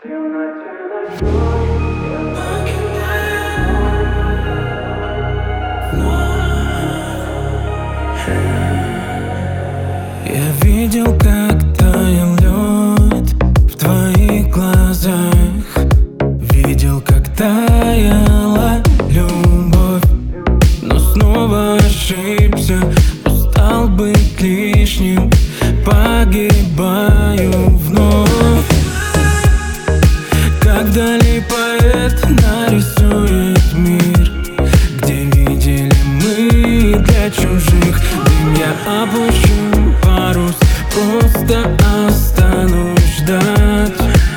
Я видел, как таял лед в твоих глазах, видел, как таяла любовь, но снова ошибся, устал быть лишним, погибаю вновь. Когда ли поэт нарисует мир, где видели мы для чужих дым? Я опущу парус, просто останусь ждать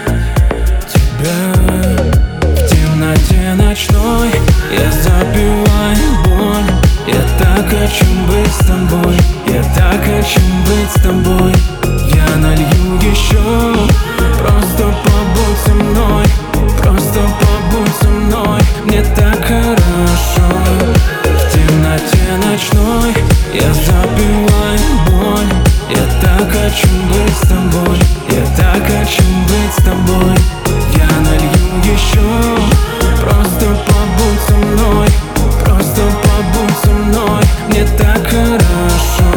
тебя. В темноте ночной я запиваю боль. Я так хочу быть с тобой, я так хочу быть с тобой. Я налью еще, просто побудь со мной, просто побудь со мной. Мне так хорошо. В темноте ночной я запиваю боль. Я так хочу быть с тобой, я так хочу быть с тобой. Я налью еще, просто побудь со мной, просто побудь со мной. Мне так хорошо.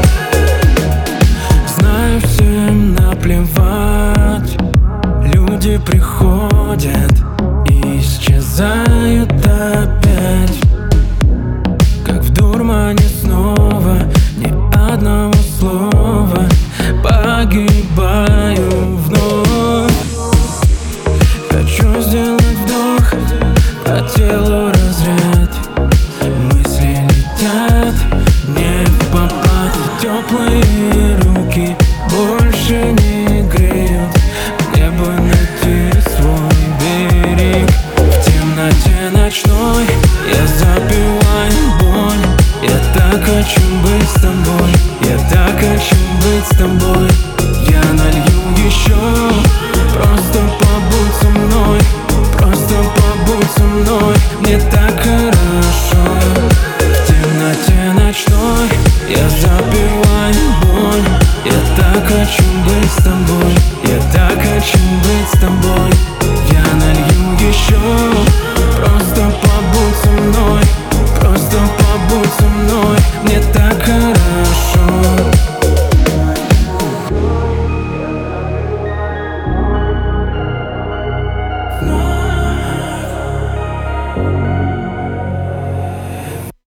Знаю, всем наплевать. Люди приходят и исчезают опять, как в дурмане снова, ни одного слова. Погибаю вновь. Хочу сделать вдох, по телу разряд. Мысли летят, не в попад. Теплые руки больше не греют. Мне бы найти свой берег. В темноте ночной я запиваю боль. Я так хочу быть с тобой, я так хочу быть с тобой. Я налью еще, просто побудь со мной, просто побудь со мной. Мне так хорошо. В темноте ночной я запиваю боль. Я так хочу